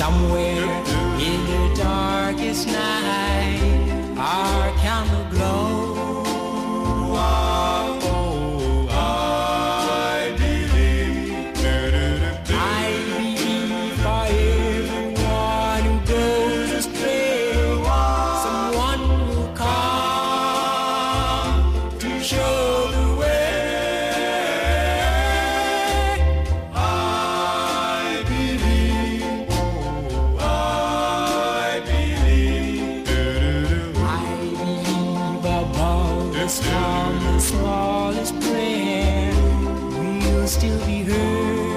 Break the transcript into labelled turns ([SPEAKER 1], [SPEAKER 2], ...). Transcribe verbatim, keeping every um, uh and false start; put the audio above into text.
[SPEAKER 1] Somewhere in the darkest night, our candle glow. Oh, I believe, I believe for everyone who goes astray, someone will come to show the way. I believe, oh, I believe, I believe above the storm, the smallest prayer will still be heard.